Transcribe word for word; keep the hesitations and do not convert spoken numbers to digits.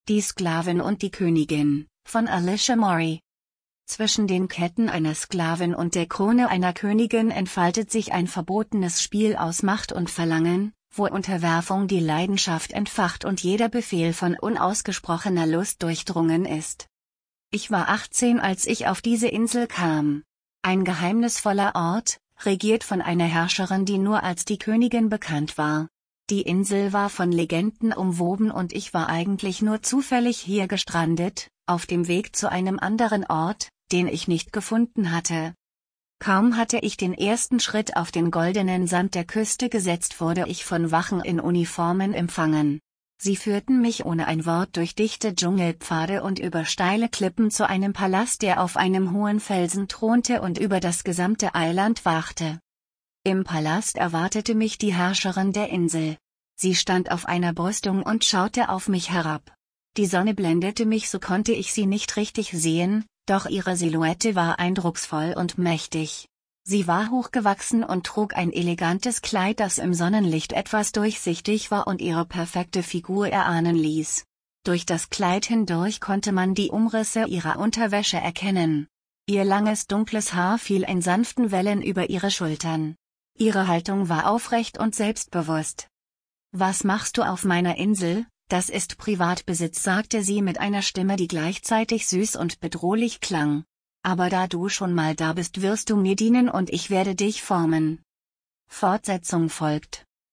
Die Sklavin und die Königin, von Alicia Mori. Zwischen den Ketten einer Sklavin und der Krone einer Königin entfaltet sich ein verbotenes Spiel aus Macht und Verlangen, wo Unterwerfung die Leidenschaft entfacht und jeder Befehl von unausgesprochener Lust durchdrungen ist. Ich war achtzehn, als ich auf diese Insel kam. Ein geheimnisvoller Ort, regiert von einer Herrscherin, die nur als die Königin bekannt war. Die Insel war von Legenden umwoben und ich war eigentlich nur zufällig hier gestrandet, auf dem Weg zu einem anderen Ort, den ich nicht gefunden hatte. Kaum hatte ich den ersten Schritt auf den goldenen Sand der Küste gesetzt, wurde ich von Wachen in Uniformen empfangen. Sie führten mich ohne ein Wort durch dichte Dschungelpfade und über steile Klippen zu einem Palast, der auf einem hohen Felsen thronte und über das gesamte Eiland wachte. Im Palast erwartete mich die Herrscherin der Insel. Sie stand auf einer Brüstung und schaute auf mich herab. Die Sonne blendete mich, so konnte ich sie nicht richtig sehen, doch ihre Silhouette war eindrucksvoll und mächtig. Sie war hochgewachsen und trug ein elegantes Kleid, das im Sonnenlicht etwas durchsichtig war und ihre perfekte Figur erahnen ließ. Durch das Kleid hindurch konnte man die Umrisse ihrer Unterwäsche erkennen. Ihr langes dunkles Haar fiel in sanften Wellen über ihre Schultern. Ihre Haltung war aufrecht und selbstbewusst. »Was machst du auf meiner Insel? Das ist Privatbesitz«, sagte sie mit einer Stimme, die gleichzeitig süß und bedrohlich klang. »Aber da du schon mal da bist, wirst du mir dienen und ich werde dich formen.« Fortsetzung folgt.